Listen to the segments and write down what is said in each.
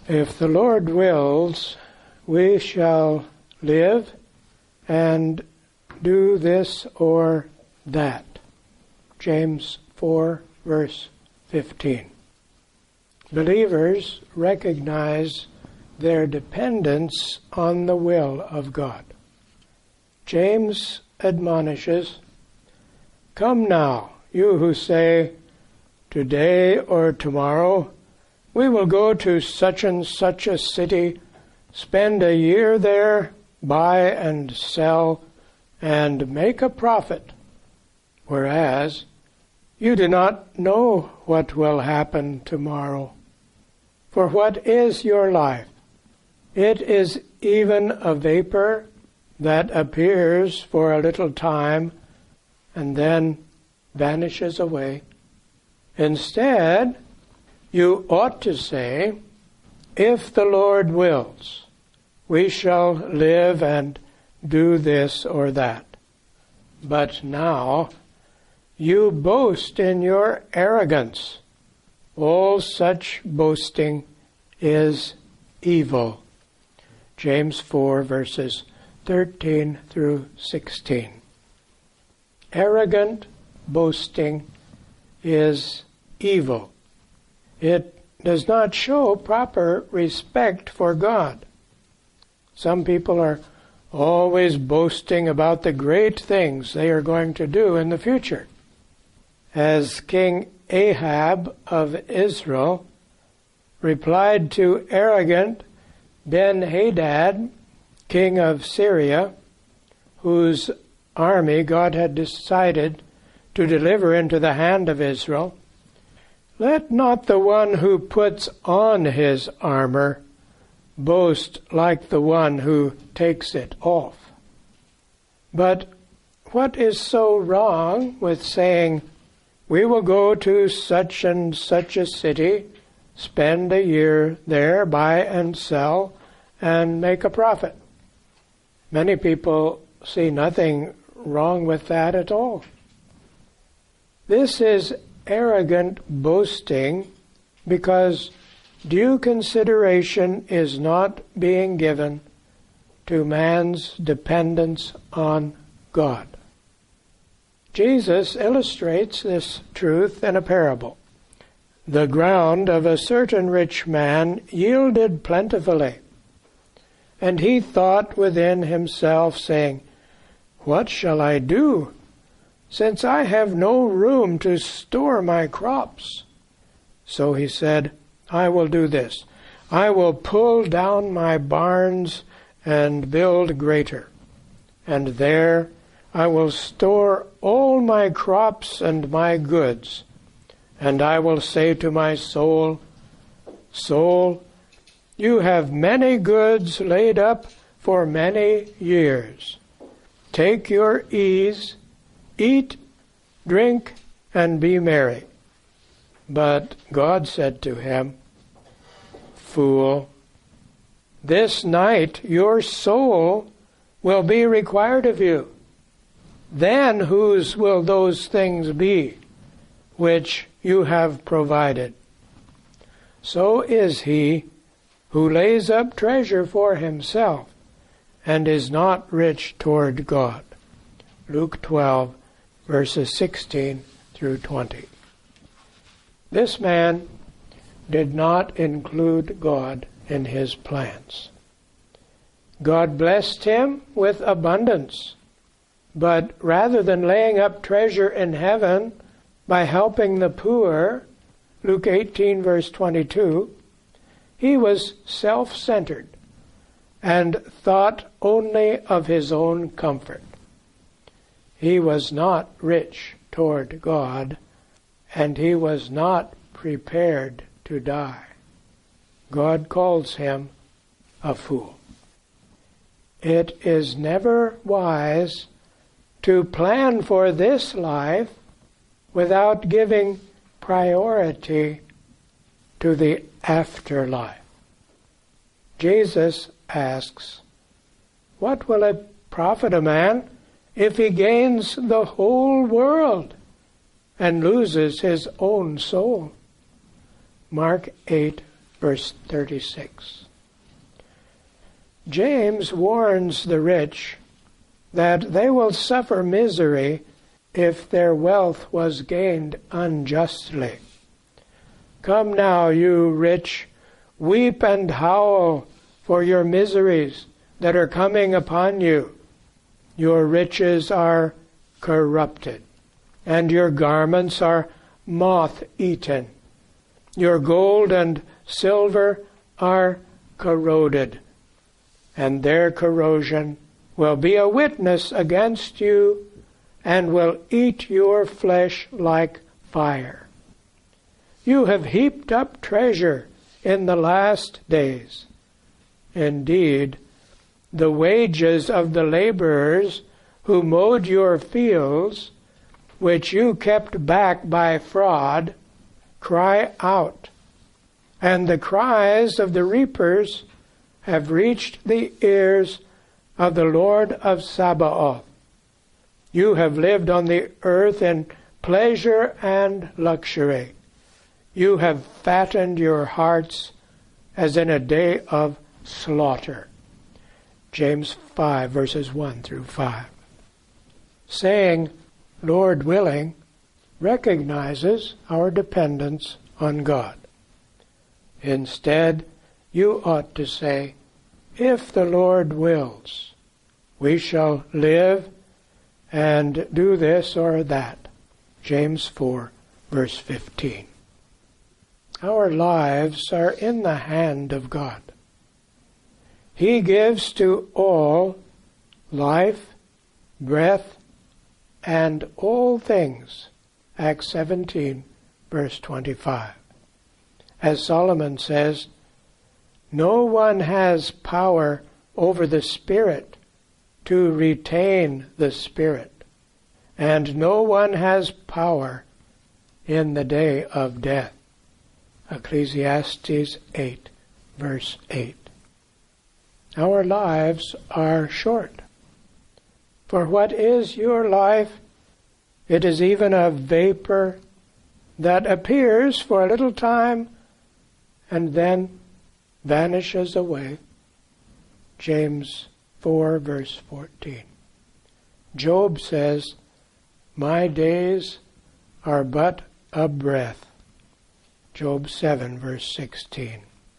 If the Lord wills, we shall live and do this or that. James 4, verse 15. Believers recognize their dependence on the will of God. James admonishes, "Come now, you who say, 'Today or tomorrow we will go to such and such a city, spend a year there, buy and sell, and make a profit,' whereas you do not know what will happen tomorrow. For what is your life? It is even a vapor that appears for a little time and then vanishes away. Instead, you ought to say, 'If the Lord wills, we shall live and do this or that.' But now you boast in your arrogance. All such boasting is evil." James 4, verses 13 through 16. Arrogant boasting is evil. It does not show proper respect for God. Some people are always boasting about the great things they are going to do in the future. As King Ahab of Israel replied to arrogant Ben-Hadad, king of Syria, whose army God had decided to deliver into the hand of Israel, "Let not the one who puts on his armor boast like the one who takes it off." But what is so wrong with saying, "We will go to such and such a city, spend a year there, buy and sell, and make a profit"? Many people see nothing wrong with that at all. This is arrogant boasting because due consideration is not being given to man's dependence on God. Jesus illustrates this truth in a parable. The ground of a certain rich man yielded plentifully, and he thought within himself, saying, "What shall I do, since I have no room to store my crops?" So he said, "I will do this. I will pull down my barns and build greater, and there I will store all my crops and my goods. And I will say to my soul, 'Soul, you have many goods laid up for many years. Take your ease, eat, drink, and be merry.' But God said to him, 'Fool, this night your soul will be required of you. Then whose will those things be which you have provided?' So is he who lays up treasure for himself and is not rich toward God." Luke 12, verses 16 through 20. This man did not include God in his plans. God blessed him with abundance, but rather than laying up treasure in heaven by helping the poor, Luke 18, verse 22, he was self-centered and thought only of his own comfort. He was not rich toward God, and he was not prepared to die. God calls him a fool. It is never wise to plan for this life without giving priority to the afterlife. Jesus asks, "What will it profit a man if he gains the whole world and loses his own soul?" Mark 8, verse 36. James warns the rich that they will suffer misery if their wealth was gained unjustly. Come now, you rich, weep and howl for your miseries that are coming upon you. Your riches are corrupted, and your garments are moth-eaten. Your gold and silver are corroded, and their corrosion will be a witness against you and will eat your flesh like fire. You have heaped up treasure in the last days. Indeed, the wages of the laborers who mowed your fields, which you kept back by fraud, cry out, and the cries of the reapers have reached the ears of the Lord of Sabaoth. You have lived on the earth in pleasure and luxury. You have fattened your hearts as in a day of slaughter. James 5, verses 1 through 5. Saying, Lord willing, recognizes our dependence on God. Instead, you ought to say, if the Lord wills, we shall live and do this or that. James 4, verse 15. Our lives are in the hand of God. He gives to all life, breath, and all things. Acts 17, verse 25. As Solomon says, no one has power over the Spirit to retain the Spirit, and no one has power in the day of death. Ecclesiastes 8, verse 8. Our lives are short. For what is your life? It is even a vapor that appears for a little time and then vanishes away. James 4, verse 14. Job says, my days are but a breath. Job 7, verse 16.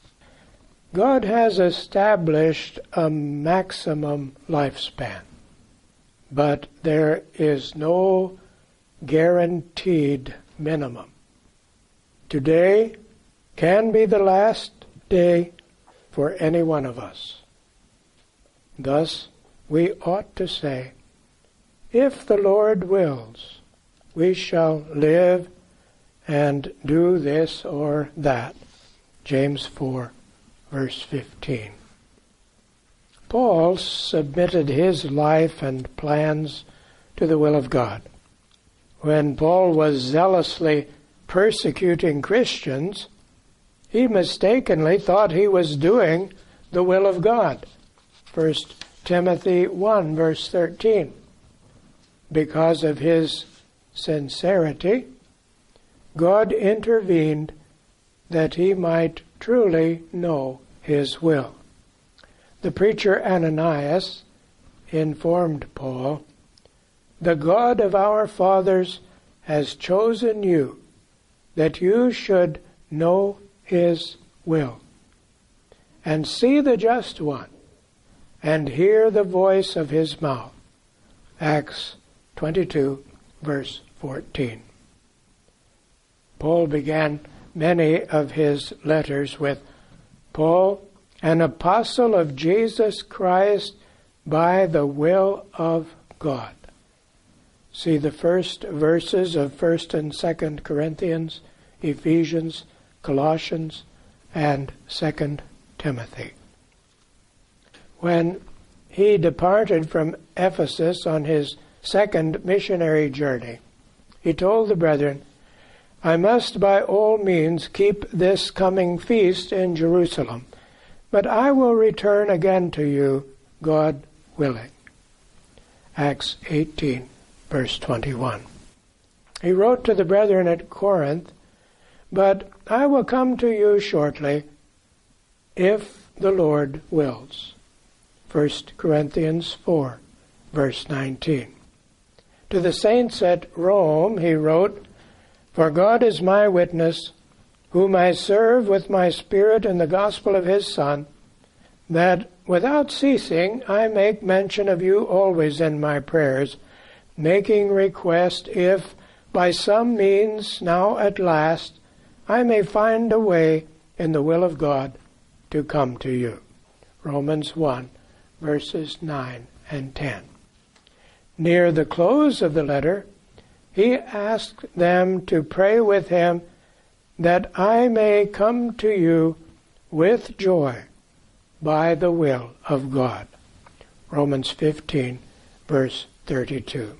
God has established a maximum lifespan, but there is no guaranteed minimum. Today can be the last day for any one of us. Thus, we ought to say, if the Lord wills, we shall live and do this or that. James 4, verse 15. Paul submitted his life and plans to the will of God. When Paul was zealously persecuting Christians, he mistakenly thought he was doing the will of God. 1 Timothy 1, verse 13. Because of his sincerity, God intervened that he might truly know his will. The preacher Ananias informed Paul, the God of our fathers has chosen you, that you should know his will, and see the just one, and hear the voice of his mouth. Acts 22, verse 14. Paul began many of his letters with, Paul, an apostle of Jesus Christ by the will of God. See the first verses of 1st and 2nd Corinthians, Ephesians, Colossians, and 2nd Timothy. When he departed from Ephesus on his second missionary journey, he told the brethren, I must by all means keep this coming feast in Jerusalem, but I will return again to you, God willing. Acts 18, verse 21. He wrote to the brethren at Corinth, but I will come to you shortly, if the Lord wills. 1 Corinthians 4, verse 19. To the saints at Rome he wrote, "For God is my witness, whom I serve with my spirit in the gospel of his Son, that without ceasing I make mention of you always in my prayers, making request if by some means now at last I may find a way in the will of God to come to you." Romans 1, verses 9 and 10. Near the close of the letter, he asked them to pray with him that I may come to you with joy by the will of God. Romans 15, verse 32.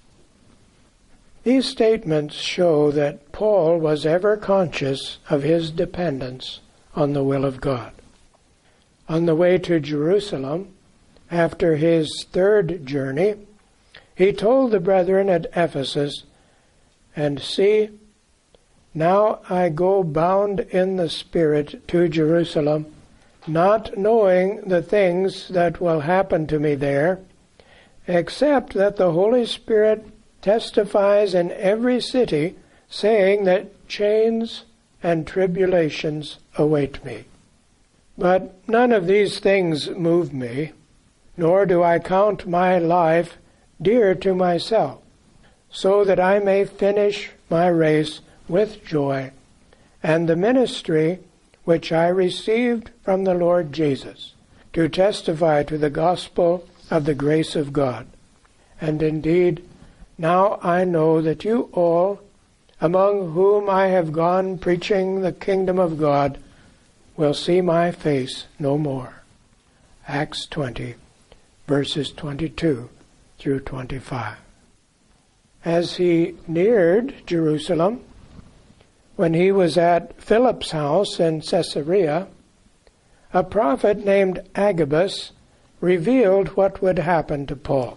These statements show that Paul was ever conscious of his dependence on the will of God. On the way to Jerusalem, after his third journey, he told the brethren at Ephesus, "And see, now I go bound in the Spirit to Jerusalem, not knowing the things that will happen to me there, except that the Holy Spirit testifies in every city, saying that chains and tribulations await me. But none of these things move me, nor do I count my life dear to myself, so that I may finish my race with joy, and the ministry which I received from the Lord Jesus, to testify to the gospel of the grace of God. And indeed, now I know that you all, among whom I have gone preaching the kingdom of God, will see my face no more." Acts 20, verses 22 through 25. As he neared Jerusalem, when he was at Philip's house in Caesarea, a prophet named Agabus revealed what would happen to Paul.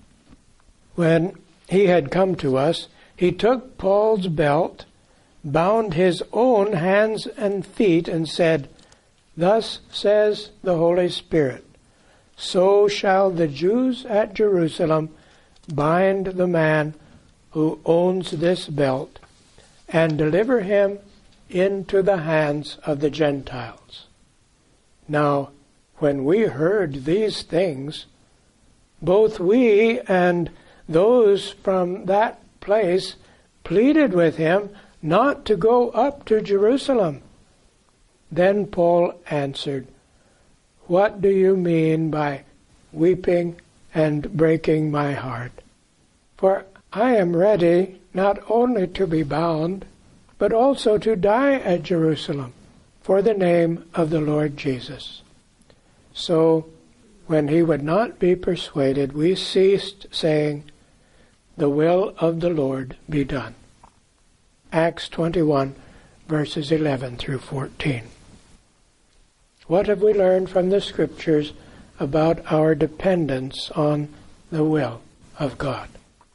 When he had come to us, he took Paul's belt, bound his own hands and feet, and said, "Thus says the Holy Spirit, so shall the Jews at Jerusalem bind the man who owns this belt and deliver him into the hands of the Gentiles." Now, when we heard these things, both we and those from that place pleaded with him not to go up to Jerusalem. Then Paul answered, "What do you mean by weeping and breaking my heart? For I am ready not only to be bound, but also to die at Jerusalem for the name of the Lord Jesus." So, when he would not be persuaded, we ceased, saying, "The will of the Lord be done." Acts 21, verses 11 through 14. What have we learned from the Scriptures about our dependence on the will of God?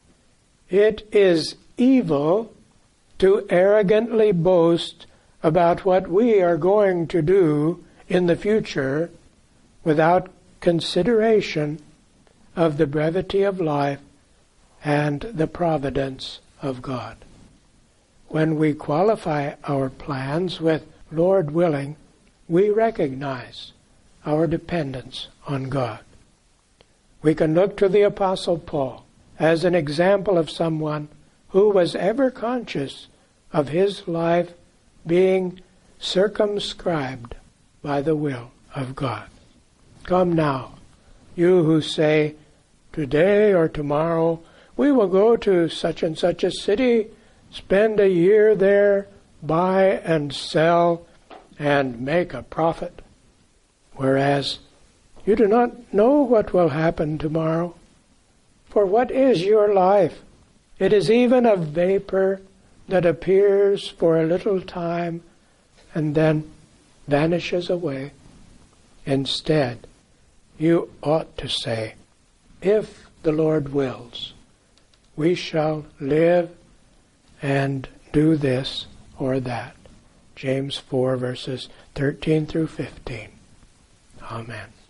It is evil to arrogantly boast about what we are going to do in the future without consideration of the brevity of life and the providence of God. When we qualify our plans with "Lord willing," we recognize our dependence on God. We can look to the Apostle Paul as an example of someone who was ever conscious of his life being circumscribed by the will of God. Come now, you who say, "Today or tomorrow we will go to such and such a city, spend a year there, buy and sell, and make a profit," whereas you do not know what will happen tomorrow. For what is your life? It is even a vapor that appears for a little time and then vanishes away. Instead, you ought to say, "If the Lord wills, we shall live and do this or that." James 4, verses 13 through 15. Amen.